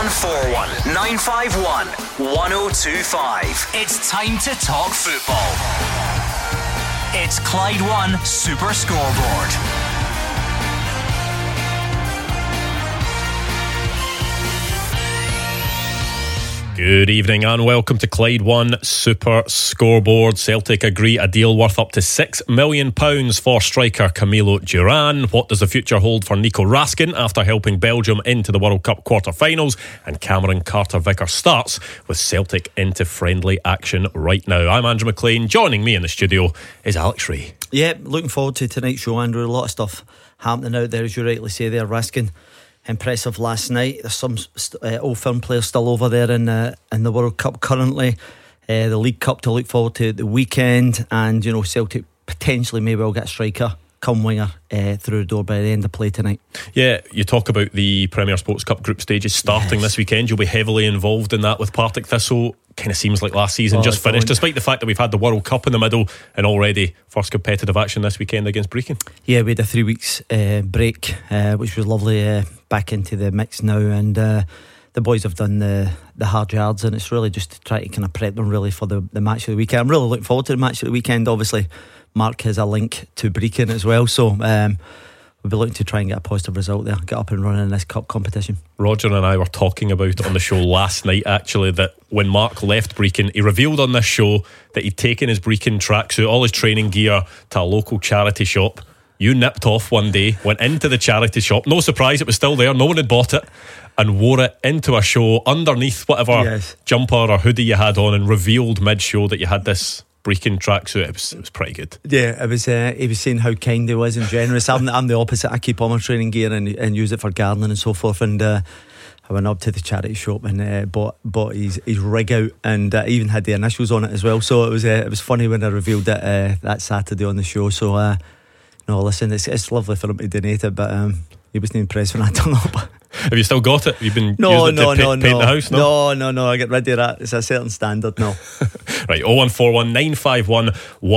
0141 951 1025. It's time to talk football. It's Clyde One Super Scoreboard. Good evening and welcome to Clyde One Super Scoreboard. Celtic agree a deal worth up to £6 million for striker Camilo Duran. What does the future hold for Nico Raskin after helping Belgium into the World Cup quarter-finals? And Cameron Carter-Vickers starts with Celtic into friendly action right now. I'm Andrew McLean. Joining me in the studio is Alex Ray. Yeah, looking forward to tonight's show, Andrew. A lot of stuff happening out there, as you rightly say there. Raskin, impressive last night. There's some old firm players still over there in the World Cup currently. The League Cup to look forward to the weekend, and you know, Celtic potentially may well get a striker come winger through the door by the end of play tonight. Yeah, you talk about the Premier Sports Cup group stages starting this weekend. You'll be heavily involved in that with Partick Thistle. Kind of seems like last season just finished, despite the fact that we've had the World Cup in the middle and already first competitive action this weekend against Brecon. Yeah, we had a 3 weeks break, which was lovely. Back into the mix now, and the boys have done the hard yards, and it's really just to try to kind of prep them really for the match of the weekend. I'm really looking forward to the match of the weekend. Obviously Mark has a link to Brecon as well, so we'll be looking to try and get a positive result there, get up and running in this cup competition. Roger and I were talking about on the show last night actually that when Mark left Brecon, he revealed on this show that he'd taken his Brecon tracksuit, all his training gear, to a local charity shop. You nipped off one day, went into the charity shop, no surprise, it was still there, no one had bought it, and wore it into a show underneath whatever jumper or hoodie you had on, and revealed mid-show that you had this Brecon tracksuit. It was pretty good. Yeah, it was. He was saying how kind he was and generous. I'm the opposite. I keep all my training gear and use it for gardening and so forth, and I went up to the charity shop and bought his rig out, and even had the initials on it as well. So it was funny when I revealed it that Saturday on the show. So no, listen, it's lovely for him to donate it, but he wasn't impressed when I turned up. Have you still got it? You've been using it to paint the house? No, I get rid of that. It's a certain standard now. Right, 0141 951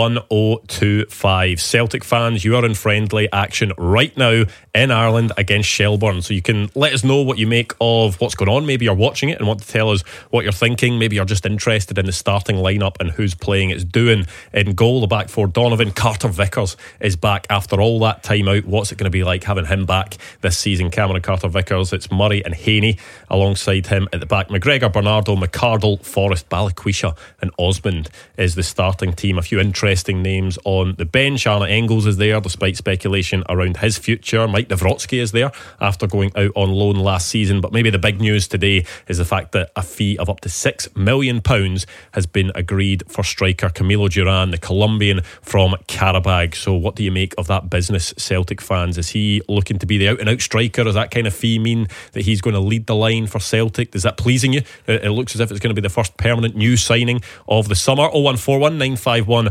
1025. Celtic fans, you are in friendly action right now in Ireland against Shelbourne, so you can let us know what you make of what's going on. Maybe you're watching it and want to tell us what you're thinking. Maybe you're just interested in the starting lineup and who's playing. It's doing in goal, the back four. Donovan Carter-Vickers is back after all that time out. What's it going to be like having him back this season? Cameron Carter-Vickers. It's Murray and Haney alongside him at the back. McGregor, Bernardo, McCardle, Forrest, Balikwisha and Osmond is the starting team. A few interesting names on the bench. Arne Engels is there despite speculation around his future. Mike Nawrocki is there after going out on loan last season. But maybe the big news today is the fact that a fee of up to £6 million has been agreed for striker Camilo Duran, the Colombian from Qarabag. So what do you make of that business, Celtic fans? Is he looking to be the out and out striker? Does that kind of fee mean that he's going to lead the line for Celtic? Is that pleasing you? It looks as if it's going to be the first permanent new signing of the summer. 0141 951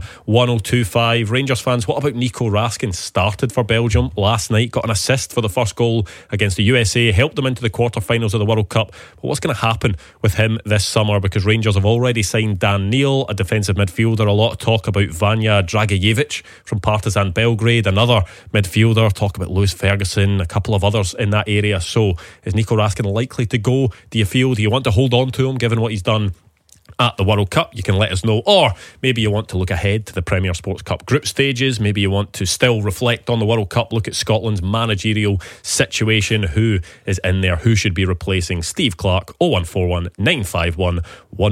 1025. Rangers fans, what about Nico Raskin? Started for Belgium last night, got an assist for the first goal against the USA, helped them into the quarter-finals of the World Cup. But what's going to happen with him this summer? Because Rangers have already signed Dan Neil, a defensive midfielder. A lot of talk about Vanja Dragicevic from Partizan Belgrade, another midfielder. Talk about Lewis Ferguson, a couple of others in that area. So is Nico Raskin likely to go? Do you want to hold on to him given what he's done at the World Cup? You can let us know. Or maybe you want to look ahead to the Premier Sports Cup group stages. Maybe you want to still reflect on the World Cup, look at Scotland's managerial situation. Who is in there? Who should be replacing Steve Clarke? 0141 951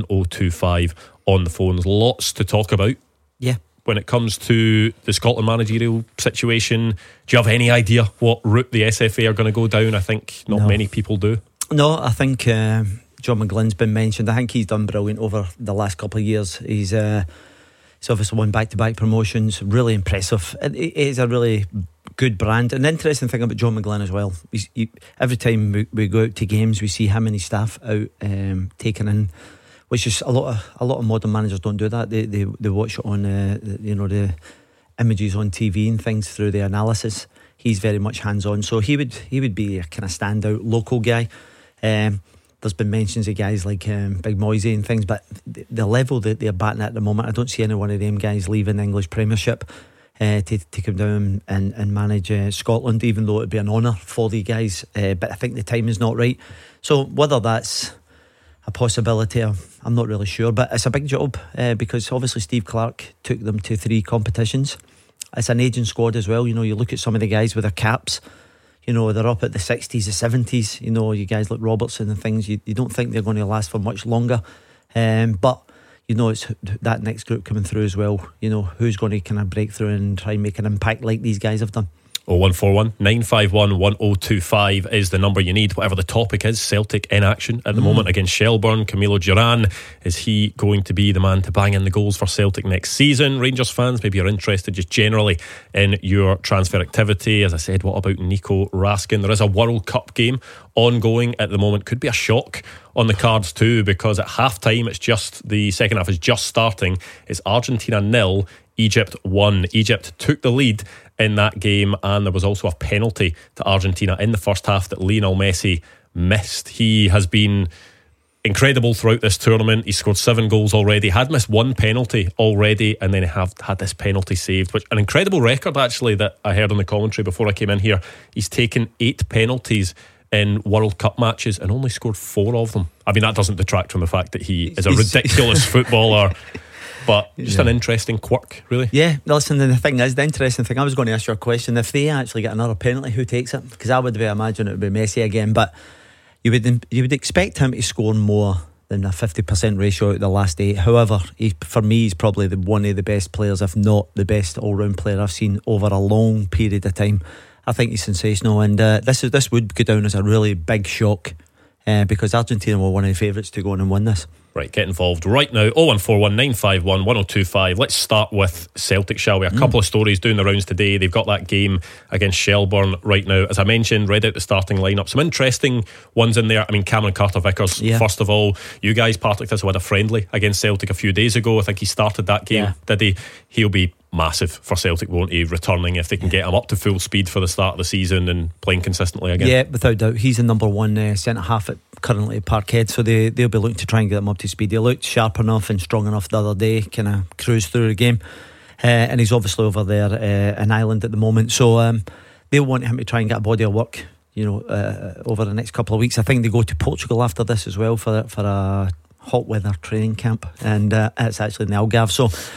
1025 on the phones. Lots to talk about. Yeah. When it comes to the Scotland managerial situation, do you have any idea what route the SFA are going to go down? I think not many people do. No, I think John McGlynn's been mentioned. I think he's done brilliant over the last couple of years. He's obviously won back-to-back promotions. Really impressive. It's a really good brand. And the interesting thing about John McGlynn as well, every time we go out to games, we see him and his staff out taking in, which is a lot of modern managers don't do that. They watch it on the images on TV and things through the analysis. He's very much hands-on, so he would be a kind of standout local guy. There's been mentions of guys like Big Moisey and things, but the level that they're batting at the moment, I don't see any one of them guys leaving the English Premiership. to come down and manage Scotland, even though it'd be an honour for the guys. But I think the time is not right. So whether that's a possibility, I'm not really sure. But it's a big job because obviously Steve Clarke took them to 3 competitions. It's an aging squad as well. You know, you look at some of the guys with their caps. You know, they're up at the 60s, the 70s. You know, you guys like Robertson and things. You don't think they're going to last for much longer. But you know, it's that next group coming through as well. You know, who's going to kind of break through and try and make an impact like these guys have done. 0141 951 1025 is the number you need, whatever the topic is. Celtic in action at the moment against Shelbourne. Camilo Duran, is he going to be the man to bang in the goals for Celtic next season? Rangers fans, maybe you're interested just generally in your transfer activity. As I said, what about Nico Raskin? There is a World Cup game ongoing at the moment. Could be a shock on the cards too, because at half time, it's just the second half is just starting. It's Argentina 0, Egypt 1. Egypt took the lead in that game, and there was also a penalty to Argentina in the first half that Lionel Messi missed. He has been incredible throughout this tournament. He scored 7 goals already, had missed 1 penalty already, and then he had this penalty saved, which an incredible record actually that I heard on the commentary before I came in here. He's taken 8 penalties in World Cup matches and only scored 4 of them. I mean, that doesn't detract from the fact that he is a ridiculous footballer. But just an interesting quirk, really. Yeah, listen, and the thing is, the interesting thing, I was going to ask you a question. If they actually get another penalty, who takes it? Because I would imagine it would be Messi again. But you would expect him to score more than a 50% ratio out of the last 8. However, for me, he's probably one of the best players, if not the best all-round player I've seen over a long period of time. I think he's sensational, and this would go down as a really big shock because Argentina were one of the favourites to go on and win this. Right, get involved right now. 0141 951 1025. Let's start with Celtic, shall we? A couple of stories doing the rounds today. They've got that game against Shelbourne right now. As I mentioned, read out the starting lineup. Some interesting ones in there. I mean, Cameron Carter-Vickers, first of all. You guys, Partick Thistle, had a friendly against Celtic a few days ago. I think he started that game, did he? He'll be massive for Celtic, won't he? Returning if they can get him up to full speed for the start of the season and playing consistently again. Yeah, without doubt. He's the number 1 centre half currently at Parkhead, so they'll be looking to try and get him up to speed. He looked sharp enough and strong enough the other day, kind of cruise through the game, and he's obviously over there in Ireland at the moment, so they'll want him to try and get a body of work, you know, over the next couple of weeks. I think they go to Portugal after this as well for a hot weather training camp, and it's actually in the Algarve,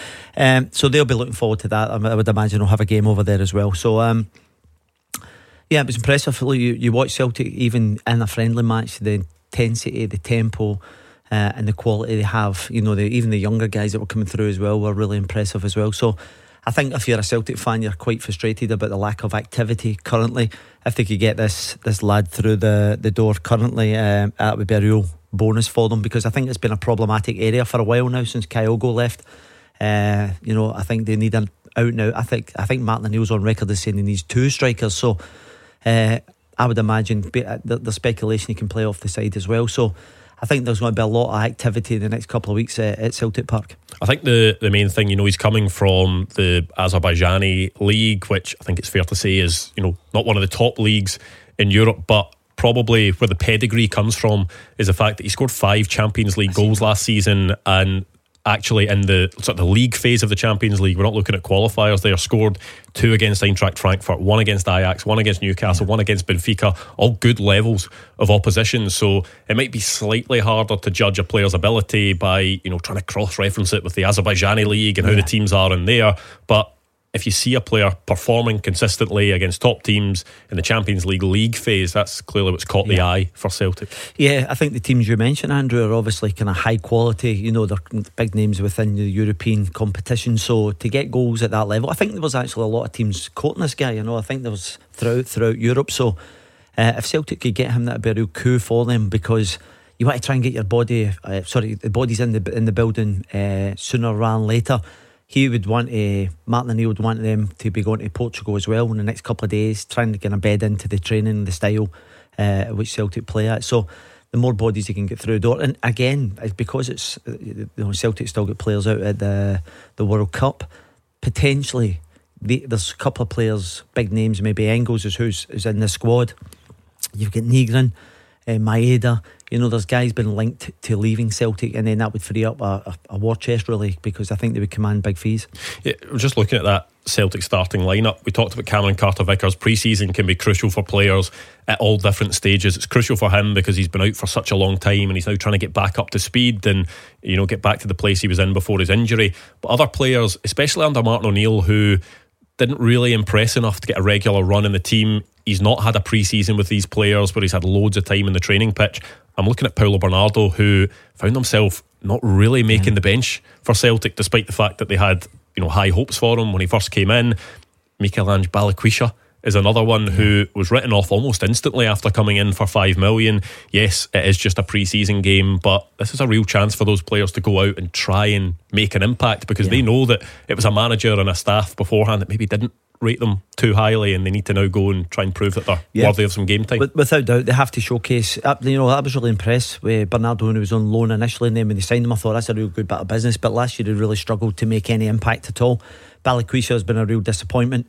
so they'll be looking forward to that. I would imagine they'll have a game over there as well. So yeah, it was impressive. You watch Celtic even in a friendly match, the intensity, the tempo, and the quality they have. You know, even the younger guys that were coming through as well were really impressive as well. So I think if you're a Celtic fan, you're quite frustrated about the lack of activity currently. If they could get this lad through the door currently, that would be a real bonus for them, because I think it's been a problematic area for a while now since Kyogo left. You know, I think they need an out now. I think Martin O'Neill's on record as saying he needs 2 strikers. So I would imagine the speculation he can play off the side as well. So I think there's going to be a lot of activity in the next couple of weeks at Celtic Park. I think the main thing, you know, he's coming from the Azerbaijani league, which I think it's fair to say is, you know, not one of the top leagues in Europe, but probably where the pedigree comes from is the fact that he scored 5 Champions League goals last season, and actually in the sort of the league phase of the Champions League, we're not looking at qualifiers, they are scored 2 against Eintracht Frankfurt, 1 against Ajax, 1 against Newcastle, 1 against Benfica, all good levels of opposition. So it might be slightly harder to judge a player's ability by, you know, trying to cross-reference it with the Azerbaijani league and how the teams are in there. But if you see a player performing consistently against top teams in the Champions League phase, that's clearly what's caught the eye for Celtic. Yeah, I think the teams you mentioned, Andrew, are obviously kind of high quality. You know, they're big names within the European competition. So to get goals at that level, I think there was actually a lot of teams quoting this guy. You know, I think there was throughout Europe. So if Celtic could get him, that'd be a real coup for them, because you want to try and get your body, the bodies in the building sooner rather than later. He would want Martin O'Neill would want them to be going to Portugal as well in the next couple of days, trying to get a bed into the training, the style which Celtic play at. So the more bodies he can get through the door, and again, because it's, you know, Celtic still get players out at the World Cup. Potentially, there's a couple of players, big names. Maybe Engels is who's in the squad. You've got Nygren. Maeda. There's guys been linked to leaving Celtic, and then that would free up a war chest, really, because I think they would command big fees. Yeah, we're just looking at that Celtic starting lineup. We talked about Cameron Carter-Vickers. Pre-season can be crucial for players at all different stages. It's crucial for him because he's been out for such a long time and he's now trying to get back up to speed and get back to the place he was in before his injury. But other players, especially under Martin O'Neill, who didn't really impress enough to get a regular run in the team. He's not had a pre-season with these players where he's had loads of time in the training pitch. I'm looking at Paulo Bernardo, who found himself not really making the bench for Celtic, despite the fact that they had high hopes for him when he first came in. Michelangelo Balikwisha is another one who was written off almost instantly after coming in for $5 million. Yes, it is just a pre-season game, but this is a real chance for those players to go out and try and make an impact, because they know that it was a manager and a staff beforehand that maybe didn't rate them too highly, and they need to now go and try and prove that they're worthy of some game time. Without doubt, they have to showcase. I was really impressed with Bernardo when he was on loan initially, and then when they signed him I thought that's a real good bit of business, but last year he really struggled to make any impact at all. Balikwisha has been a real disappointment,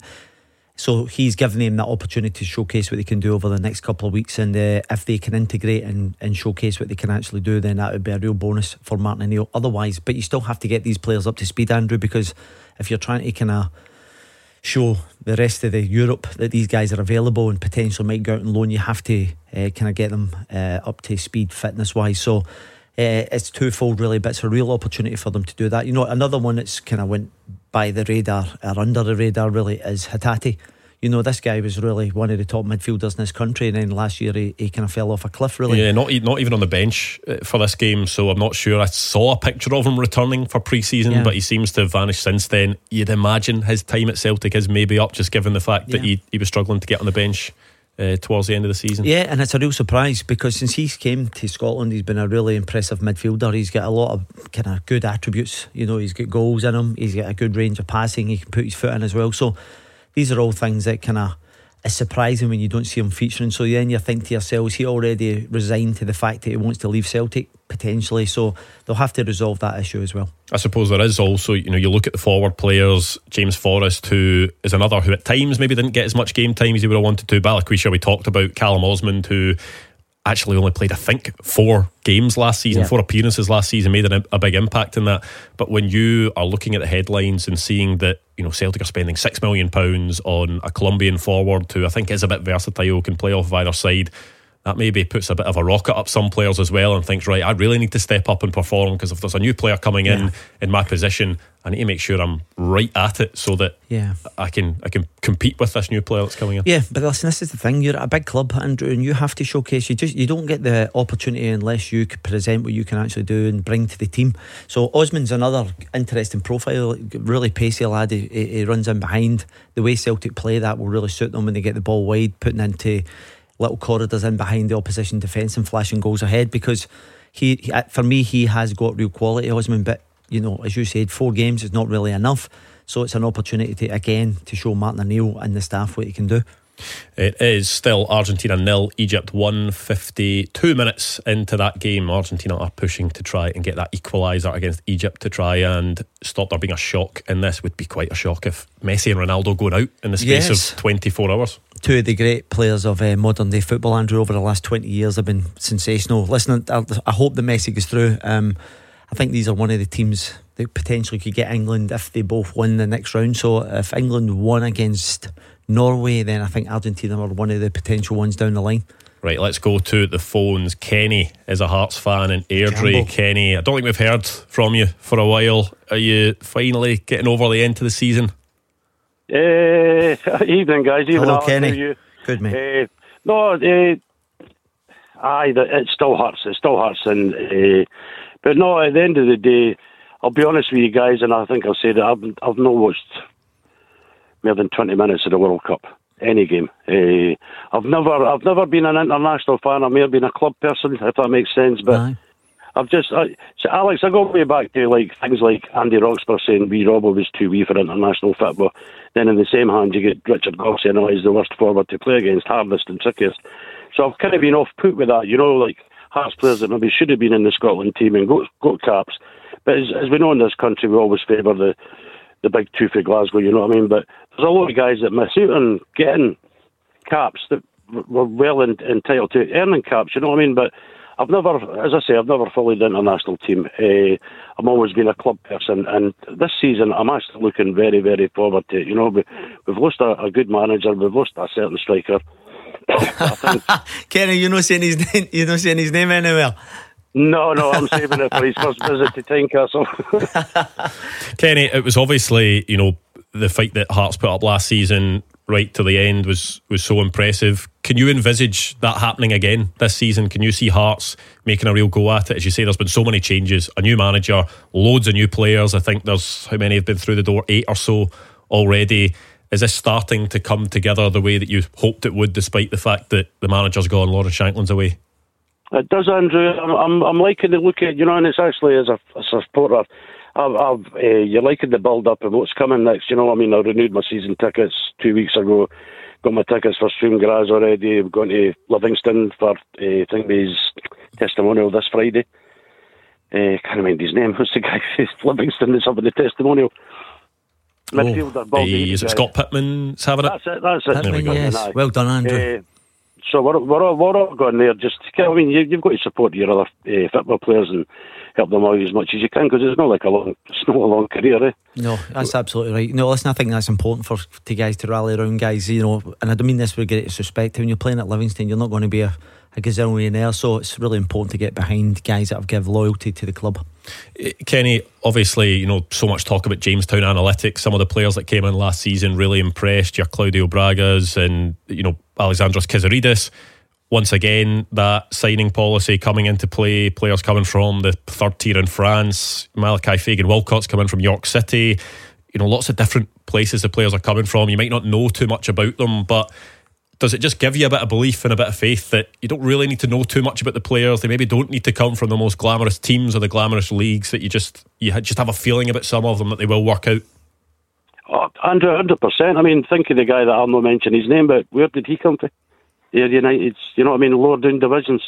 so he's given them that opportunity to showcase what they can do over the next couple of weeks, and if they can integrate and showcase what they can actually do, then that would be a real bonus for Martin O'Neill. Otherwise, but you still have to get these players up to speed, Andrew, because if you're trying to kind of show the rest of the Europe that these guys are available and potentially might go out on loan, you have to kind of get them up to speed fitness wise. So it's twofold really, but it's a real opportunity for them to do that. Another one that's kind of went by the radar or under the radar really is Hatate. This guy was really one of the top midfielders in this country, and then last year he kind of fell off a cliff, really. Yeah, not even on the bench for this game, so I'm not sure. I saw a picture of him returning for pre-season, but he seems to have vanished since then. You'd imagine his time at Celtic is maybe up, just given the fact that he was struggling to get on the bench towards the end of the season. Yeah, and it's a real surprise because since he came to Scotland, he's been a really impressive midfielder. He's got a lot of kind of good attributes. He's got goals in him, he's got a good range of passing, he can put his foot in as well. So these are all things that kind of is surprising when you don't see him featuring. So then you think to yourselves, he already resigned to the fact that he wants to leave Celtic potentially, so they'll have to resolve that issue as well. I suppose there is also, you look at the forward players, James Forrest, who is another who at times maybe didn't get as much game time as he would have wanted to. Balikwisha we talked about, Callum Osmond, who actually only played I think 4 games last season, 4 appearances last season, made a big impact in that. But when you are looking at the headlines and seeing that Celtic are spending £6 million on a Colombian forward who I think is a bit versatile, can play off of either side, that maybe puts a bit of a rocket up some players as well, and thinks, right, I really need to step up and perform, because if there's a new player coming in my position, I need to make sure I'm right at it so that I can compete with this new player that's coming in. Yeah, but listen, this is the thing, you're at a big club, Andrew, and you have to showcase. You don't get the opportunity unless you can present what you can actually do and bring to the team. So Osmond's another interesting profile, really pacey lad. He runs in behind. The way Celtic play, that will really suit them when they get the ball wide, putting into little corridors in behind the opposition defence and flashing goals ahead, because for me he has got real quality, Osmond, but as you said, 4 games is not really enough, so it's an opportunity to show Martin O'Neill and the staff what he can do. It is still Argentina 0, Egypt 1, 52 minutes into that game. Argentina are pushing to try and get that equaliser against Egypt to try and stop there being a shock in this. Would be quite a shock if Messi and Ronaldo going out in the space of 24 hours. 2 of the great players of modern day football, Andrew, over the last 20 years have been sensational. Listen, I hope that Messi goes through. I think these are one of the teams that potentially could get England if they both win the next round. So if England won against Norway, then I think Argentina are one of the potential ones down the line. Right, let's go to the phones. Kenny is a Hearts fan in Airdrie. Kenny, I don't think we've heard from you for a while. Are you finally getting over the end of the season? Evening, guys. Hello, Kenny. Good, mate. It still hurts. It still hurts, but no. At the end of the day, I'll be honest with you guys, and I think I'll say that I've not watched more than 20 minutes of the World Cup, any game. I've never been an international fan. I may have been a club person, if that makes sense, but so Alex, I go way back to things like Andy Roxburgh saying wee Robbo was too wee for international football. Then in the same hand you get Richard Gough saying he's the worst forward to play against, hardest and trickiest. So I've kind of been off put with that, Hearts players that maybe should have been in the Scotland team and got caps. But as we know in this country, we always favour the big two for Glasgow, you know what I mean? But there's a lot of guys that miss out on getting caps that we're well entitled to earning caps, you know what I mean? But I've never, as I say, I've never followed the international team. I've always been a club person, and this season I'm actually looking very, very forward to it. You know, we've lost a good manager, we've lost a certain striker. Kenny, you're not saying his name. You're not saying his name anywhere. No, I'm saving it for his first visit to Tynecastle. Kenny, it was obviously, you know, the fight that Hearts put up last season right to the end was so impressive. Can you envisage that happening again this season? Can you see Hearts making a real go at it? As you say, there's been so many changes, a new manager, loads of new players. I think there's, how many have been through the door? 8 or so already. Is this starting to come together the way that you hoped it would, despite the fact that the manager's gone, Lawrence Shankland's away? It does, Andrew. I'm liking the look at, you know, and it's actually, as a supporter, you're liking the build up and what's coming next. You know, I mean, I renewed my season tickets 2 weeks ago. Got my tickets for Stream Graz already. I'm going to Livingston for his testimonial this Friday. Can't remember his name. What's the guy? Livingston is having the testimonial. Midfielder, is it Scott Pittman's having it? That's it. Pittman, yes. Well done, Andrew. So we're all going there. Just, I mean, you've got to support your other football players and help them out as much as you can, because it's not like a long career. No, that's absolutely right. No, listen, I think that's important for guys to rally around guys. You know, and I don't mean this with great disrespect. When you're playing at Livingston, you're not going to be a gazillionaire, so it's really important to get behind guys that have given loyalty to the club. Kenny, obviously, you know, so much talk about Jamestown Analytics. Some of the players that came in last season really impressed. Your Claudio Bragas and, you know, Alexandros Kizaridis. Once again, that signing policy coming into play, players coming from the third tier in France, Malachi Fagan-Wilcott's coming from York City. You know, lots of different places the players are coming from. You might not know too much about them, but does it just give you a bit of belief and a bit of faith that you don't really need to know too much about the players? They maybe don't need to come from the most glamorous teams or the glamorous leagues, that you just have a feeling about some of them that they will work out? Oh, 100%. I mean, think of the guy that I'll not mention his name, but where did he come from? United, you know what I mean, lower down divisions.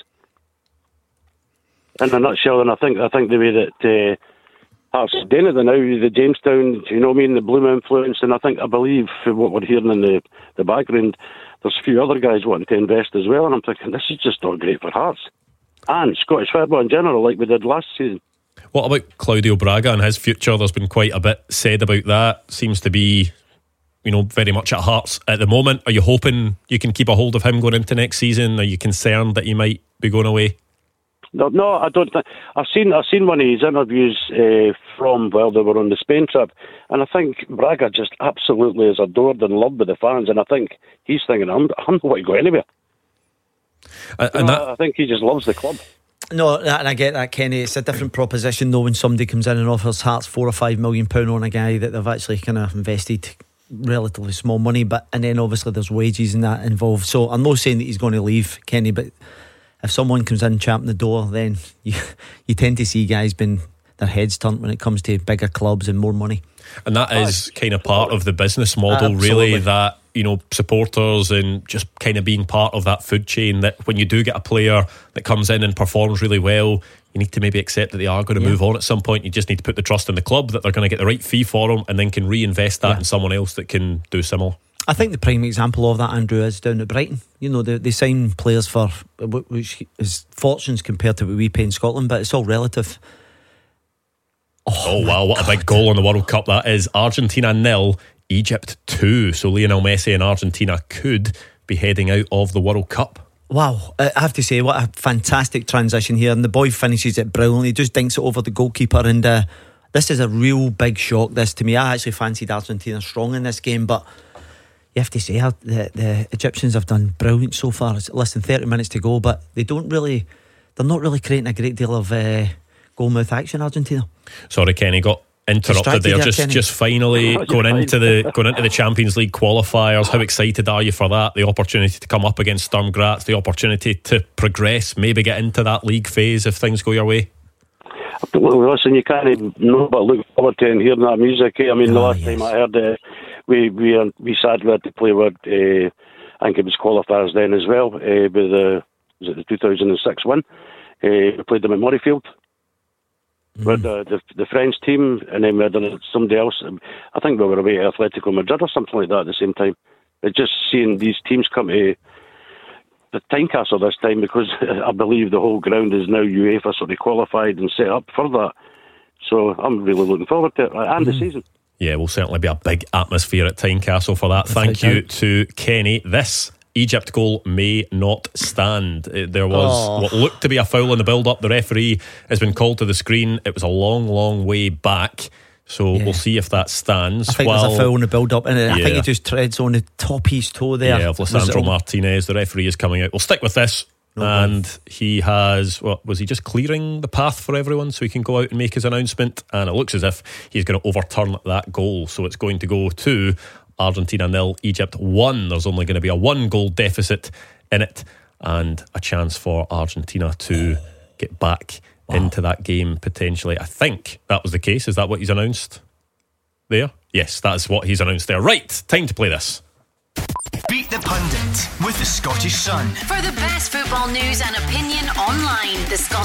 In a nutshell, and I think the way that Hearts are doing it now, the Jamestown, you know what I mean, the Bloom influence, and I believe from what we're hearing in the background, there's a few other guys wanting to invest as well, and I'm thinking this is just not great for Hearts and Scottish football in general, like we did last season. What about Claudio Braga and his future? There's been quite a bit said about that. Seems to be, you know, very much at Hearts at the moment. Are you hoping you can keep a hold of him going into next season? Are you concerned that he might be going away? No, I don't think. I've seen one of his interviews from while they were on the Spain trip, and I think Braga just absolutely is adored and loved by the fans, and I think he's thinking, I'm not going to go anywhere. I think he just loves the club. No, and I get that, Kenny. It's a different proposition though when somebody comes in and offers Hearts £4 or £5 million on a guy that they've actually kind of invested relatively small money, and then obviously there's wages and that involved. So I'm not saying that he's going to leave, Kenny, but if someone comes in champing the door, then you tend to see guys being their heads turned when it comes to bigger clubs and more money. And that is kind of part of the business model, really, that, you know, supporters and just kind of being part of that food chain, that when you do get a player that comes in and performs really well, you need to maybe accept that they are going to move on at some point. You just need to put the trust in the club that they're going to get the right fee for them, and then can reinvest that in someone else that can do similar. I think the prime example of that, Andrew, is down at Brighton. You know, they sign players for which is fortunes compared to what we pay in Scotland, but it's all relative. Oh wow, what a big goal in the World Cup that is. Argentina 0, Egypt 2. So Lionel Messi and Argentina could be heading out of the World Cup. Wow, I have to say, what a fantastic transition here. And the boy finishes it brilliantly, just dinks it over the goalkeeper. And this is a real big shock, this, to me. I actually fancied Argentina strong in this game, but you have to say the Egyptians have done brilliant so far. It's less than 30 minutes to go, but they're not really creating a great deal of goal-mouth action, Argentina. Sorry, Kenny, got interrupted there. Just finally going into the Champions League qualifiers. How excited are you for that? The opportunity to come up against Sturm Graz, the opportunity to progress, maybe get into that league phase if things go your way. Well, listen, you can't even know but look forward to and hearing that music. I mean, the last time I heard we sadly had to play with I think it was qualifiers then as well, with was it the 2006 win. We played them at Murrayfield with the French team, and then we had somebody else. I think we were away at Atletico Madrid or something like that at the same time. It's just seeing these teams come to the Tynecastle this time, because I believe the whole ground is now UEFA sort of qualified and set up for that. So I'm really looking forward to it, and the season. Yeah, will certainly be a big atmosphere at Tynecastle for that. Thank you to Kenny. This Egypt goal may not stand. There was what looked to be a foul in the build-up. The referee has been called to the screen. It was a long, long way back. So we'll see if that stands. I think there's a foul in the build-up, and I think he just treads on the top of his toe there. Yeah, of Lisandro Martinez. The referee is coming out. We'll stick with this. He has, was he just clearing the path for everyone so he can go out and make his announcement? And it looks as if he's going to overturn that goal. So it's going to go to Argentina 0, Egypt 1. There's only going to be a 1-goal deficit in it, and a chance for Argentina to get back into that game potentially. I think that was the case. Is that what he's announced there? Yes, that's what he's announced there. Right, time to play this. Beat the Pundit with the Scottish Sun. For the best football news and opinion online,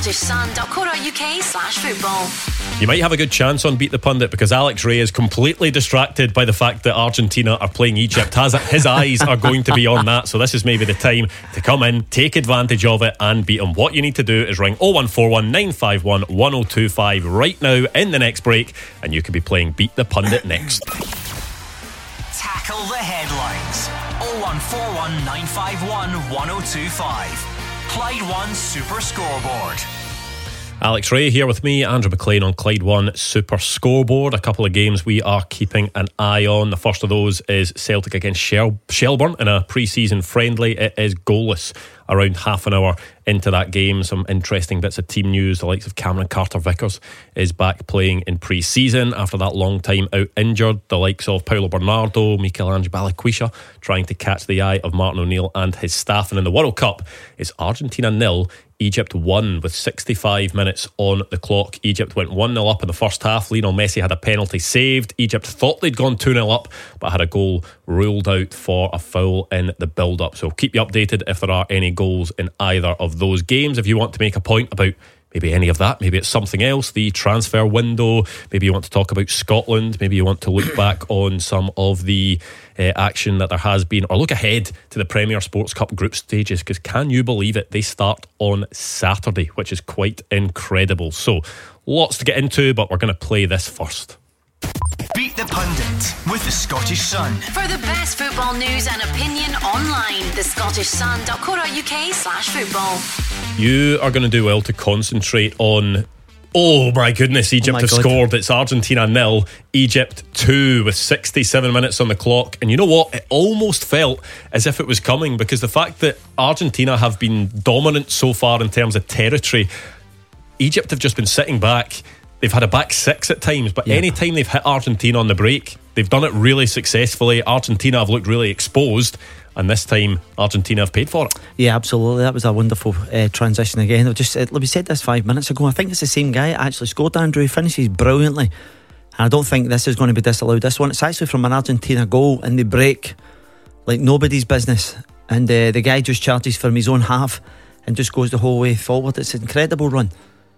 thescottishsun.co.uk/football. You might have a good chance on Beat the Pundit because Alex Ray is completely distracted by the fact that Argentina are playing Egypt. His eyes are going to be on that, so this is maybe the time to come in, take advantage of it and beat him. What you need to do is ring 0141 951 1025 right now in the next break, and you could be playing Beat the Pundit next. Tackle the headlines. 0141 951 1025. Clyde One Super Scoreboard. Alex Ray here with me, Andrew McLean on Clyde One Super Scoreboard. A couple of games we are keeping an eye on. The first of those is Celtic against Shelbourne in a pre-season friendly. It is goalless around half an hour into that game. Some interesting bits of team news. The likes of Cameron Carter-Vickers is back playing in pre-season after that long time out injured. The likes of Paulo Bernardo, Michelangelo Balikwisha trying to catch the eye of Martin O'Neill and his staff. And in the World Cup, it's Argentina 0, Egypt 1 with 65 minutes on the clock. Egypt went 1-0 up in the first half. Lionel Messi had a penalty saved. Egypt thought they'd gone 2-0 up, but had a goal ruled out for a foul in the build-up. So keep you updated if there are any goals in either of those games. If you want to make a point about maybe any of that, maybe it's something else, the transfer window, maybe you want to talk about Scotland, maybe you want to look back on some of the action that there has been, or look ahead to the Premier Sports Cup group stages, because can you believe it, they start on Saturday, which is quite incredible. So lots to get into, but we're going to play this first. Beat the Pundit with the Scottish Sun. For the best football news and opinion online, thescottishsun.co.uk/football. You are going to do well to concentrate on, oh my goodness, Egypt have scored. It's Argentina 0, Egypt 2 with 67 minutes on the clock. And you know what? It almost felt as if it was coming, because the fact that Argentina have been dominant so far in terms of territory, Egypt have just been sitting back. They've had a back six at times, but any time they've hit Argentina on the break, they've done it really successfully. Argentina have looked really exposed, and this time Argentina have paid for it. Yeah, absolutely. That was a wonderful transition again. We said this 5 minutes ago. I think it's the same guy that actually scored. Andrew, he finishes brilliantly, and I don't think this is going to be disallowed. This one, it's actually from an Argentina goal in the break, like nobody's business, and the guy just charges from his own half and just goes the whole way forward. It's an incredible run.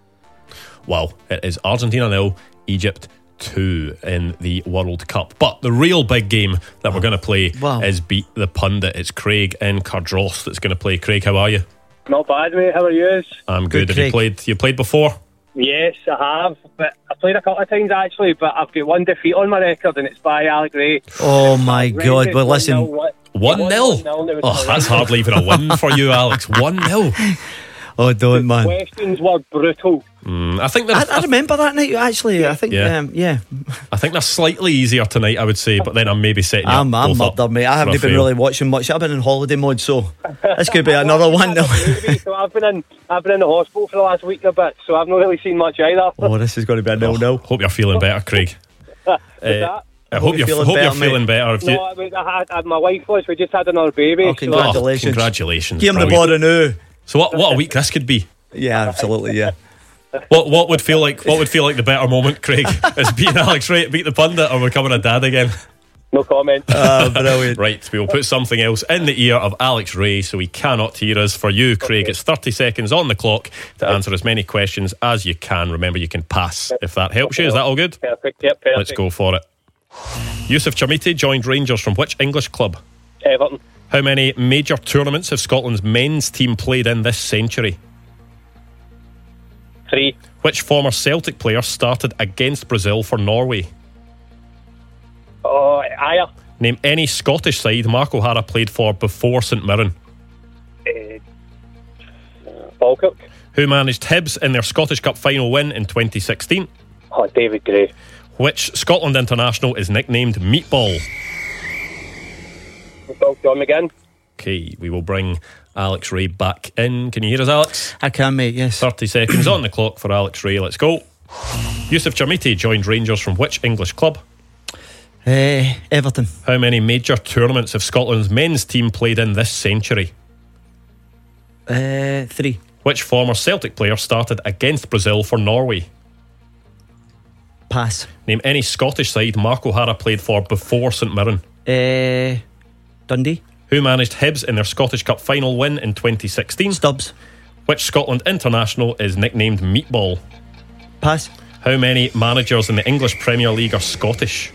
Wow, it is Argentina 0, Egypt 2 in the World Cup. But the real big game that we're going to play is Beat the Pundit. It's Craig in Cardross that's going to play. Craig, how are you? Not bad, mate. How are you? I'm good. Have Craig. you played before? Yes, I have. But I played a couple of times actually, but I've got one defeat on my record, and it's by Alex Ray. Oh my God! Well, listen, 1-0. Oh, that's hardly even a win for you, Alex. 1-0. Oh, don't, man. The questions were brutal. I think I remember that night, actually. I think, I think they're slightly easier tonight, I would say, but then I'm maybe setting you up. I'm murdered, mate. I haven't been really watching much. I've been in holiday mode, so this could be another one. So I've been in the hospital for the last week and a bit, so I've not really seen much either. Oh, this is going to be a 0-0. Hope you're feeling better, Craig. I hope you're feeling better. My wife was. We just had another baby. Oh, congratulations! Congratulations! Give him the body now. So what a week this could be. Yeah, absolutely. Yeah. What would feel like the better moment, Craig? Is beating Alex Ray, beat the pundit, or becoming a dad again? No comment. Brilliant. Right, we will put something else in the ear of Alex Ray so he cannot hear us. For you, Craig, it's 30 seconds on the clock to answer as many questions as you can. Remember, you can pass if that helps you. Is that all good? Perfect. Yep, perfect. Let's go for it. Yusuf Chamiti joined Rangers from which English club? Everton. How many major tournaments have Scotland's men's team played in this century? 3. Which former Celtic player started against Brazil for Norway? Oh, Ayer. Name any Scottish side Mark O'Hara played for before St Mirren. Falkirk. Who managed Hibs in their Scottish Cup final win in 2016? Oh, David Gray. Which Scotland international is nicknamed Meatball? John McGinn. Okay, we will bring Alex Ray back in. Can you hear us, Alex? I can, mate, yes. 30 seconds on the clock for Alex Ray. Let's go. Yusuf Chermiti joined Rangers from which English club? Everton. How many major tournaments have Scotland's men's team played in this century? 3. Which former Celtic player started against Brazil for Norway? Pass. Name any Scottish side Mark O'Hara played for before St Mirren. Dundee. Who managed Hibs in their Scottish Cup final win in 2016? Stubbs. Which Scotland international is nicknamed Meatball? Pass. How many managers in the English Premier League are Scottish?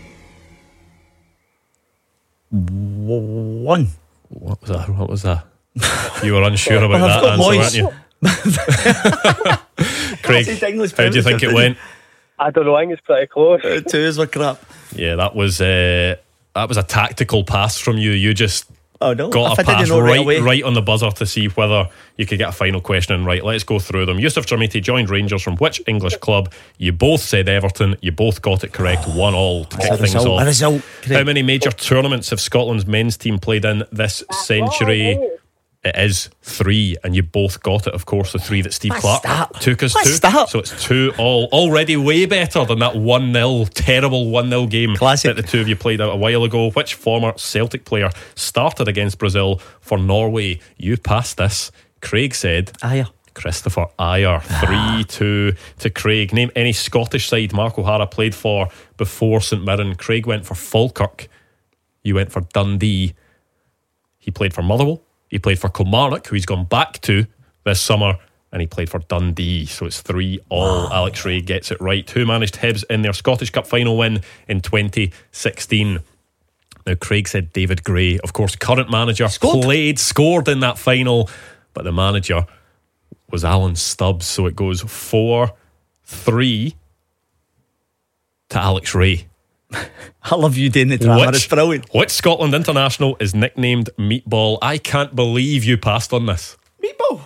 1. What was that? You were unsure about Well, I've that got answer, weren't you? Craig, how do you think it went? I don't know, I think it's pretty close. 2s were crap. Yeah, that was a tactical pass from you. You just Oh no, got if a I didn't pass know right away. right on the buzzer to see whether you could get a final question in right. Let's go through them. Yusuf Chermiti joined Rangers from which English club? You both said Everton. You both got it correct. 1-1 to kick things off. A result. How many major tournaments have Scotland's men's team played in this century? It is 3, and you both got it. Of course, the 3 that Steve Clark took us What's to. that? So it's 2-2. Already way better than that 1-0 terrible 1-0 game Classic. that the two of you played out a while ago. Which former Celtic player started against Brazil for Norway? You passed this. Craig said Ayer. Christopher Ayer. 3-2 to Craig. Name any Scottish side Mark O'Hara played for before St Mirren. Craig went for Falkirk. You went for Dundee. He played for Motherwell. He played for Kilmarnock, who he's gone back to this summer, and he played for Dundee. So it's 3-3. Alex Ray gets it right. Who managed Hibs in their Scottish Cup final win in 2016? Now, Craig said David Gray. Of course, current manager, scored in that final, but the manager was Alan Stubbs. So it goes 4-3 to Alex Ray. I love you doing the drama. It's brilliant. Which Scotland international is nicknamed Meatball? I can't believe you passed on this. Meatball.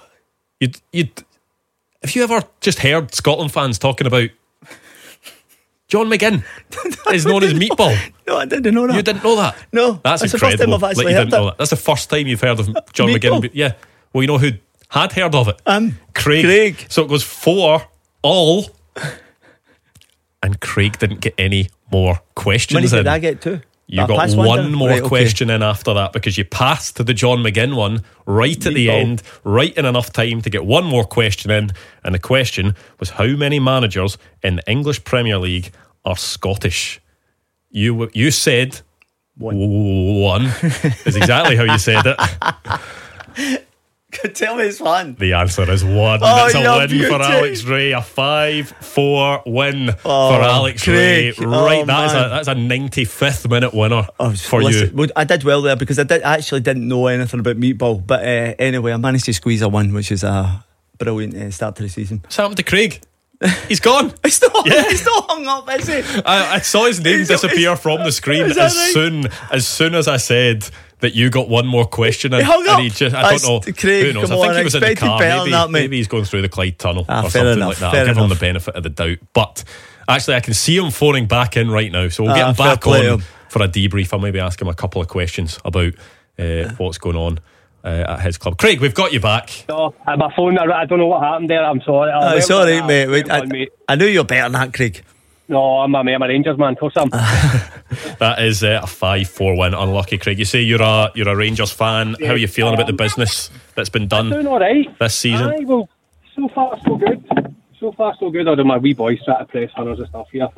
Have you ever just heard Scotland fans talking about John McGinn is known as Meatball? No, I didn't know that. You didn't know that? No, that's the incredible. first time I've actually you heard didn't know that. that. That's the first time you've heard of John Meatball. McGinn. Yeah. Well, you know who had heard of it? Craig. Craig. So it goes 4-all, and Craig didn't get any more questions Many in. did I get 2? You got one more question in after that because you passed to the John McGinn one right at the end, right in enough time to get one more question in. And the question was, how many managers in the English Premier League are Scottish? You said 1 is exactly how you said it. Tell me it's fun. The answer is 1. Oh, It's a you're win beauty. for Alex Ray. A 5-4 win for Oh, Alex Craig. Ray. Right, Oh, that's a 95th minute winner for Listen, you. I did well there because I actually didn't know anything about Meatball. But anyway, I managed to squeeze a 1, which is a brilliant start to the season. What's happened to Craig? He's gone. He's still hung up, is he? I saw his name disappear from the screen Is that right? as soon as I said that you got one more question in. He hung up. And I don't know. Craig, Who knows? come I think on, he was in the expected car. better than that, mate. Maybe he's going through the Clyde Tunnel or fair something enough, like that. fair I'll give him the enough. benefit of the doubt. But actually, I can see him phoning back in right now. So we'll get him fair back play on him. for a debrief. I'll maybe ask him a couple of questions about what's going on at his club. Craig, we've got you back. No, my phone, I don't know what happened there. I'm sorry. It's all right, mate. Wait, mate. I knew you're better than that, Craig. No, I'm a Rangers man. Of course I'm. That is a 5-4 win. Unlucky, Craig. You say you're a Rangers fan. How are you feeling about the business that's been done Doing all right this season? Aye, well, so far so good. So far so good. Although my wee boys try to press hunters and stuff here.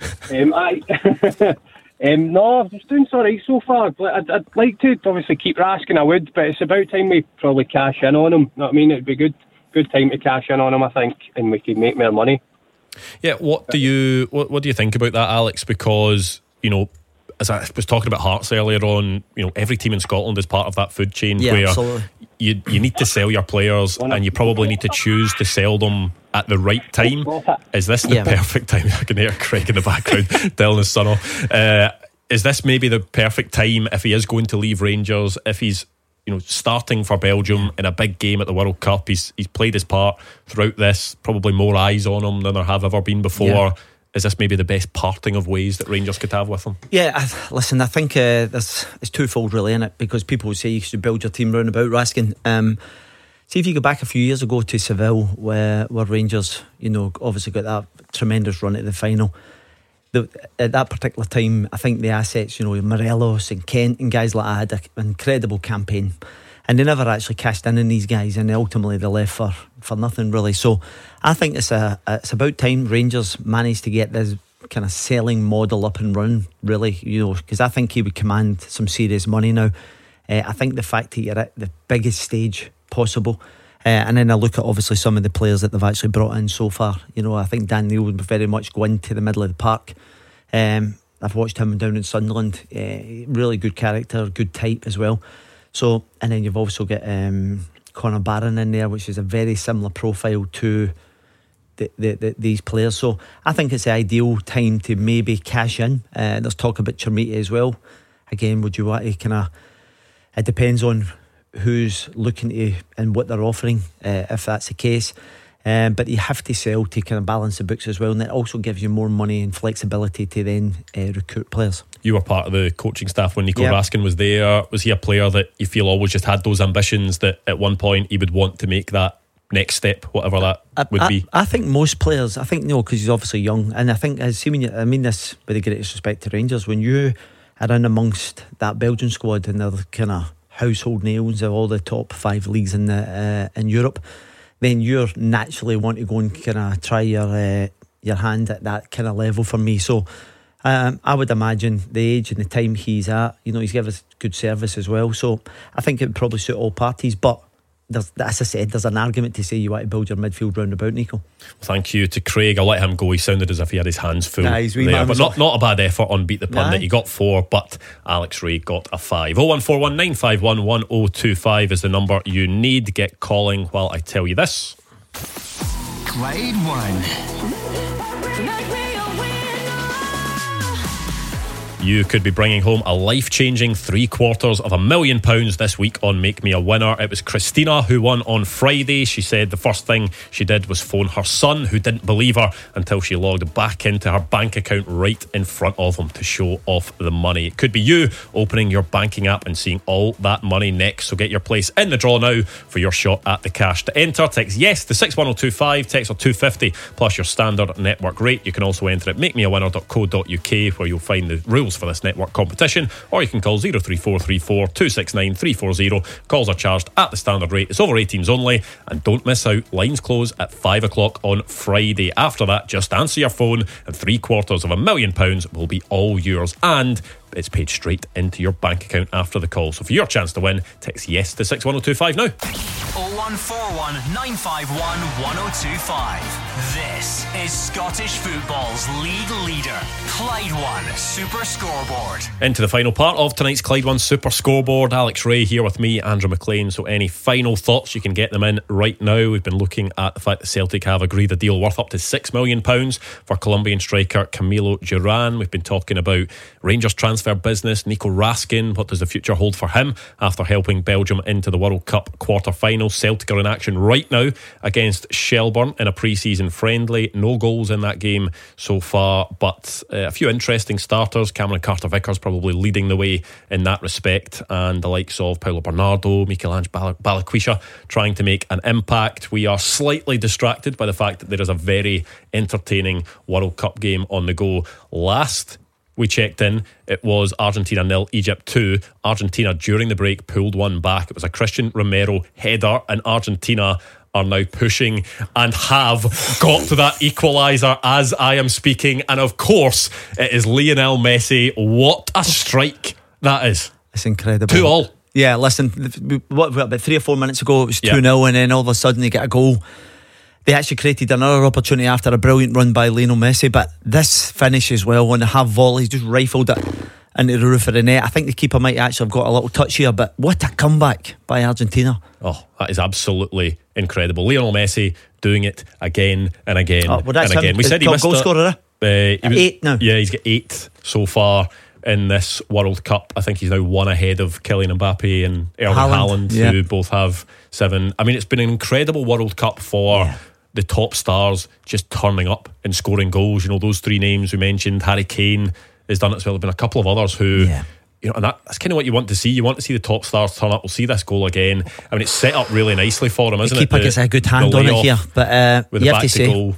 No, I'm just doing all right so far. I'd like to obviously keep rasking. I would, but it's about time we probably cash in on them. You know what I mean? It'd be good time to cash in on them, I think, and we could make more money. Yeah, what do you think about that, Alex? Because, you know, as I was talking about Hearts earlier on, every team in Scotland is part of that food chain where absolutely. You need to sell your players, and you probably need to choose to sell them at the right time. Is this the perfect time? I can hear Craig in the background telling his son off. Is this maybe the perfect time if he is going to leave Rangers, if he's starting for Belgium in a big game at the World Cup? He's played his part throughout this, probably more eyes on him than there have ever been before. Is this maybe the best parting of ways that Rangers could have with him? Yeah, listen, I think it's twofold really, in it, because people would say you should build your team round about Raskin. See, if you go back a few years ago to Seville, where Rangers, obviously got that tremendous run at the final. At that particular time, I think the assets, Morelos and Kent and guys like that had an incredible campaign, and they never actually cashed in these guys, and ultimately they left for nothing really. So I think it's about time Rangers managed to get this kind of selling model up and running, really, because I think he would command some serious money now. I think the fact that you're at the biggest stage possible, and then I look at obviously some of the players that they've actually brought in so far. I think Dan Neil would very much go into the middle of the park. I've watched him down in Sunderland. Really good character, good type as well. So, and then you've also got Connor Barron in there, which is a very similar profile to these players. So I think it's the ideal time to maybe cash in. There's talk about Chermiti as well. Again, would you want to it depends on who's looking to and what they're offering, if that's the case. But you have to sell to kind of balance the books as well, and it also gives you more money and flexibility to then recruit players. You were part of the coaching staff when Nico Raskin was there. Was he a player that you feel always just had those ambitions that at one point he would want to make that next step, whatever that would be? I think most players, because he's obviously young, and I think, I mean this with the greatest respect to Rangers, when you are in amongst that Belgian squad and they're kind of household names of all the top 5 leagues in Europe, then you're naturally want to go and kind of try your hand at that kind of level for me. So I would imagine the age and the time he's at, he's given us good service as well. So I think it would probably suit all parties. But as I said, there's an argument to say you want to build your midfield round about, Nico. Well, thank you to Craig. I'll let him go. He sounded as if he had his hands full there, but not a bad effort on Beat the Pundit. He got 4, but Alex Ray got a 5. 0141 951 1025 is the number you need. Get calling while I tell you this. Clyde One. You could be bringing home a life-changing £750,000 this week on Make Me a Winner. It was Christina who won on Friday. She said the first thing she did was phone her son, who didn't believe her until she logged back into her bank account right in front of him to show off the money. It could be you opening your banking app and seeing all that money next. So get your place in the draw now for your shot at the cash. To enter, text yes to 61025, text or 250 plus your standard network rate. You can also enter at makemeawinner.co.uk, where you'll find the rules for this network competition, or you can call 03434 269 340. Calls are charged at the standard rate. It's over 18s only, and don't miss out. Lines close at 5 o'clock on Friday. After that, just answer your phone and £750,000 will be all yours, and it's paid straight into your bank account after the call. So for your chance to win, text yes to 61025 now. 0141 951 1025. This is Scottish football's league leader, Clyde One Super Scoreboard. Into the final part of tonight's Clyde One Super Scoreboard. Alex Ray here with me, Andrew McLean. So any final thoughts, you can get them in right now. We've been looking at the fact that Celtic have agreed a deal worth up to £6 million for Colombian striker Camilo Duran. We've been talking about Rangers transfer business, Nico Raskin. What does the future hold for him after helping Belgium into the World Cup quarter-final? Celtic are in action right now against Shelbourne in a pre-season friendly. No goals in that game so far, but a few interesting starters. Cameron Carter-Vickers probably leading the way in that respect, and the likes of Paulo Bernardo, Michelangelo Balikwisha trying to make an impact. We are slightly distracted by the fact that there is a very entertaining World Cup game on the go. Last we checked in, it was Argentina 0, Egypt 2. Argentina during the break pulled one back. It was a Christian Romero header, and Argentina are now pushing and have got to that equaliser as I am speaking. And of course it is Lionel Messi. What a strike that is. It's incredible. 2-2. Yeah, listen, about 3 or 4 minutes ago it was 2-0, and then all of a sudden they get a goal. They actually created another opportunity after a brilliant run by Lionel Messi, but this finish as well, on the half volley, just rifled it. into the roof of the net. I think the keeper might actually have got a little touch here, but what a comeback by Argentina. Oh, that is absolutely incredible. Lionel Messi doing it again and again and again. We said he missed goal scorer. He was 8 now. Yeah, he's got 8 so far in this World Cup. I think he's now 1 ahead of Kylian Mbappe and Erling Haaland, who both have 7. I mean, it's been an incredible World Cup for the top stars just turning up and scoring goals. You know, those 3 names we mentioned. Harry Kane has done it as well. There have been a couple of others who you know, and that's kind of what you want to see. You want to see the top stars turn up. We'll see this goal again. I mean, it's set up really nicely for him, isn't it? The keeper gets a good hand on it here, but with you the have back to to say, goal,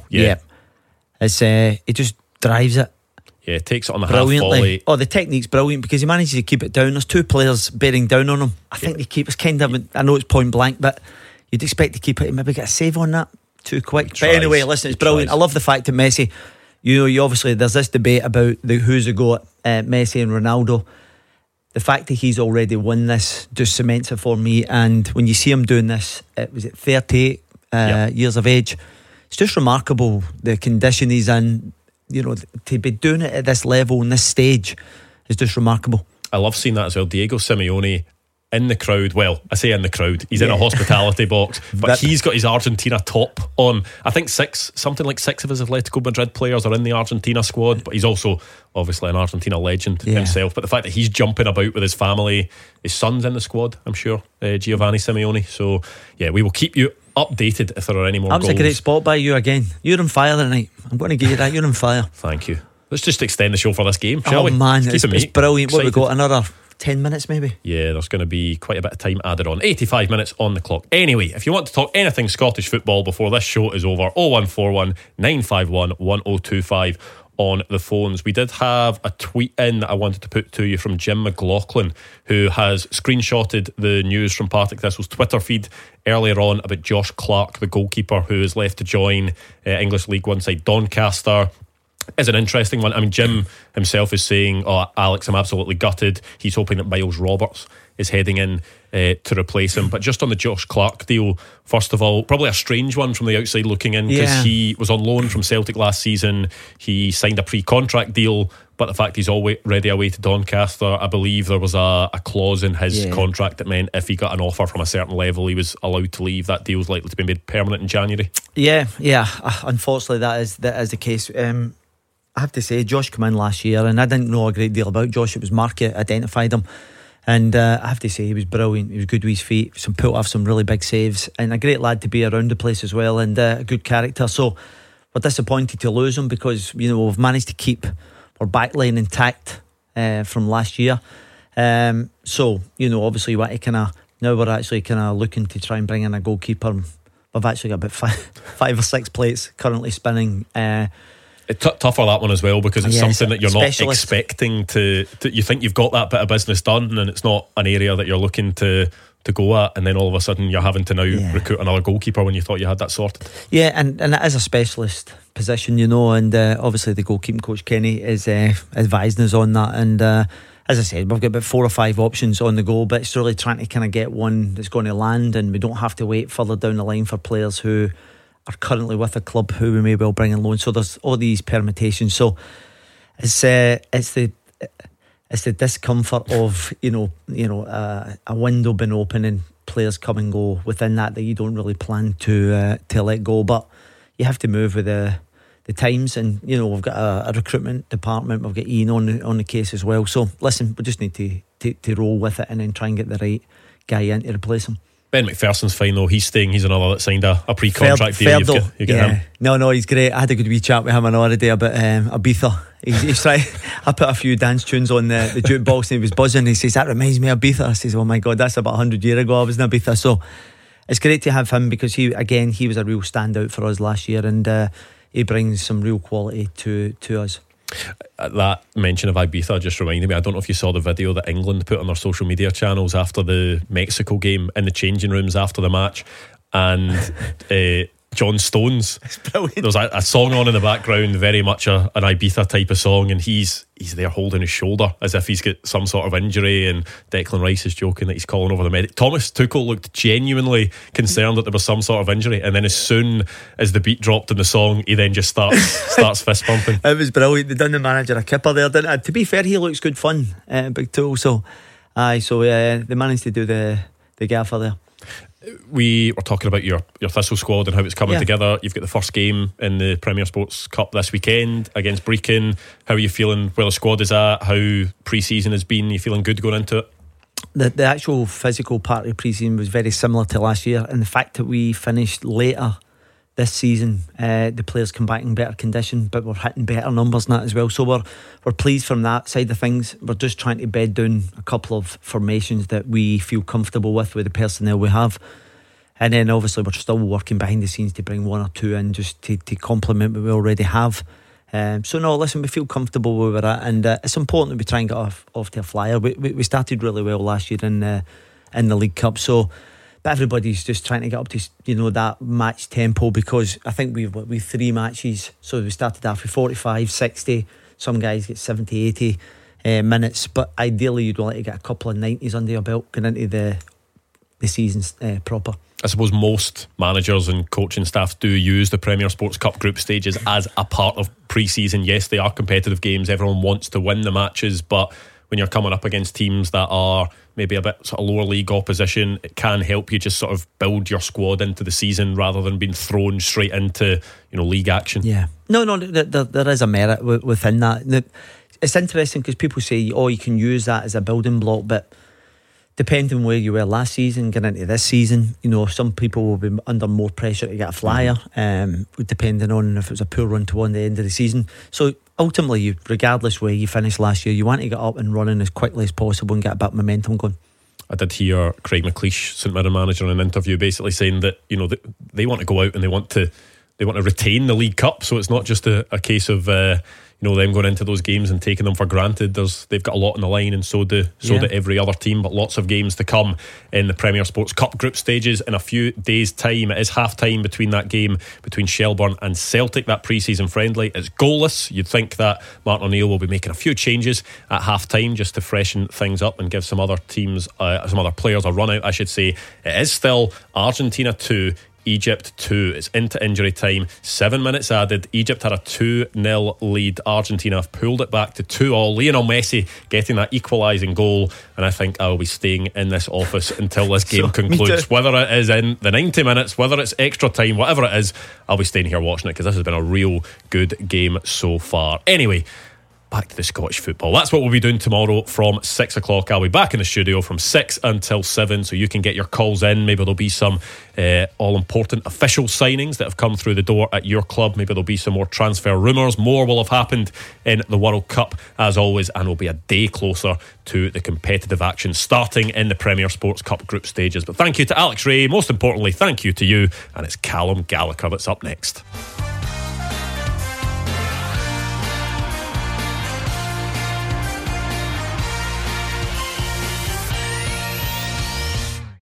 it's he just drives it. Yeah, takes it on the Brilliantly. half volley. Oh, the technique's brilliant because he manages to keep it down. There's 2 players bearing down on him. I think the keeper's kind of, I know it's point blank, but you'd expect the keeper to maybe get a save on that too quick. But anyway, listen, it's brilliant. I love the fact that Messi, you know, you obviously, there's this debate about who's the GOAT, Messi and Ronaldo. The fact that he's already won this just cements it for me. And when you see him doing this, was it 38 years of age? It's just remarkable the condition he's in. You know, to be doing it at this level and this stage is just remarkable. I love seeing that as well. Diego Simeone in the crowd. Well, I say in the crowd, he's in a hospitality box, but he's got his Argentina top on. I think 6 of his Atletico Madrid players are in the Argentina squad, but he's also obviously an Argentina legend himself. But the fact that he's jumping about with his family, his son's in the squad, I'm sure, Giovanni Simeone. So yeah, we will keep you updated if there are any more goals. That was a great spot by you again. You're on fire tonight. I'm going to give you that. You're on fire. Thank you. Let's just extend the show for this game, shall we? Oh man, it's brilliant. What, we got another 10 minutes maybe? Yeah, there's going to be quite a bit of time added on. 85 minutes on the clock. Anyway, if you want to talk anything Scottish football before this show is over, 0141 951 1025 on the phones. We did have a tweet in that I wanted to put to you from Jim McLaughlin, who has screenshotted the news from Partick Thistle's Twitter feed earlier on about Josh Clark, the goalkeeper who is left to join English League One side Doncaster. Is an interesting one. I mean, Jim himself is saying, "Oh, Alex, I'm absolutely gutted." He's hoping that Miles Roberts is heading in to replace him. But just on the Josh Clark deal, first of all, probably a strange one from the outside looking in, because he was on loan from Celtic last season. He signed a pre-contract deal, but the fact he's already away to Doncaster, I believe there was a clause in his contract that meant if he got an offer from a certain level, he was allowed to leave. That deal's likely to be made permanent in January. Yeah. Unfortunately, that is the case. I have to say, Josh came in last year and I didn't know a great deal about Josh. It was Mark that identified him, and I have to say he was brilliant. He was good with his feet, some really big saves, and a great lad to be around the place as well, and a good character. So we're disappointed to lose him, because, you know, we've managed to keep our backline intact from last year. So, you know, obviously you want to now we're actually looking to try and bring in a goalkeeper. We've actually got about five or six plates currently spinning. It's tougher, that one as well, because it's something that you're not expecting to. You think you've got that bit of business done, and it's not an area that you're looking to go at, and then all of a sudden you're having to now recruit another goalkeeper when you thought you had that sorted. Yeah, and it is a specialist position, you know, and obviously the goalkeeping coach Kenny is advising us on that, and as I said, we've got about 4 or 5 options on the go, but it's really trying to kind of get one that's going to land, and we don't have to wait further down the line for players who are currently with a club who we may well bring in loan. So there's all these permutations. So it's the discomfort of a window being open and players come and go within that you don't really plan to let go. But you have to move with the times, and you know, we've got a recruitment department. We've got Ian on the case as well. So listen, we just need to roll with it and then try and get the right guy in to replace him. Ben McPherson's fine though. He's staying. He's another that signed a pre-contract deal. You get him. No, he's great. I had a good wee chat with him another day about Ibiza. He's trying. I put a few dance tunes on the jukebox, and he was buzzing. He says, that reminds me of Ibiza. I says, oh my God, that's about 100 years ago I was in Ibiza. So it's great to have him, because he was a real standout for us last year, and he brings some real quality to us. That mention of Ibiza just reminded me, I don't know if you saw the video that England put on their social media channels after the Mexico game, in the changing rooms after the match, and John Stones. It's brilliant. There's a song on in the background, very much an Ibiza type of song, and he's there holding his shoulder as if he's got some sort of injury, and Declan Rice is joking that he's calling over the medic. Thomas Tuchel looked genuinely concerned that there was some sort of injury, and then as soon as the beat dropped in the song, he then just starts fist pumping. It was brilliant. They done the manager a kipper there, didn't it? To be fair, he looks good fun, Big Tool. So they managed to do the gaffer there. We were talking about your Thistle squad and how it's coming Yeah. together. You've got the first game in the Premier Sports Cup this weekend against Brecon. How are you feeling where the squad is at? How pre-season has been? Are you feeling good going into it? The actual physical part of pre-season was very similar to last year, and the fact that we finished later this season, the players come back in better condition, but we're hitting better numbers than that as well. So we're pleased from that side of things. We're just trying to bed down a couple of formations that we feel comfortable with the personnel we have, and then obviously we're still working behind the scenes to bring one or two in just to complement what we already have. So no, listen, we feel comfortable where we're at, and it's important that we try and get off to a flyer. We started really well last year in the League Cup, so. But everybody's just trying to get up to that match tempo, because I think we've 3 matches. So we started off with 45, 60. Some guys get 70, 80 minutes. But ideally, you'd like to get a couple of 90s under your belt going into the season's proper. I suppose most managers and coaching staff do use the Premier Sports Cup group stages as a part of pre-season. Yes, they are competitive games. Everyone wants to win the matches, but when you're coming up against teams that are maybe a bit sort of lower league opposition, it can help you just sort of build your squad into the season rather than being thrown straight into league action. Yeah, no, there is a merit within that. It's interesting because people say, you can use that as a building block, but depending where you were last season, getting into this season, some people will be under more pressure to get a flyer, depending on if it was a poor run toward the end of the season. So ultimately, regardless where you finished last year, you want to get up and running as quickly as possible and get a bit of momentum going. I did hear Craig McLeish, St Mirren manager, in an interview basically saying that they want to go out and they want to retain the League Cup, so it's not just a case of them going into those games and taking them for granted. They've got a lot on the line, and so do every other team. But lots of games to come in the Premier Sports Cup group stages in a few days' time. It is half time between that game between Shelbourne and Celtic, that pre-season friendly. It's goalless. You'd think that Martin O'Neill will be making a few changes at half time just to freshen things up and give some other teams, some other players a run out, I should say. It is still Argentina 2, Egypt 2. It's into injury time. 7 minutes added. Egypt had a 2-0 lead. Argentina have pulled it back to 2-2. Lionel Messi getting that equalising goal, and I think I will be staying in this office until this game concludes. Whether it is in the 90 minutes, whether it's extra time, whatever it is, I'll be staying here watching it, because this has been a real good game so far. Anyway, back to the Scottish football. That's what we'll be doing tomorrow from 6 o'clock. I'll be back in the studio from 6 until 7, so you can get your calls in. Maybe there'll be some all-important official signings that have come through the door at your club. Maybe there'll be some more transfer rumours. More will have happened in the World Cup, as always, and we'll be a day closer to the competitive action starting in the Premier Sports Cup group stages. But thank you to Alex Ray. Most importantly, thank you to you. And it's Callum Gallagher that's up next.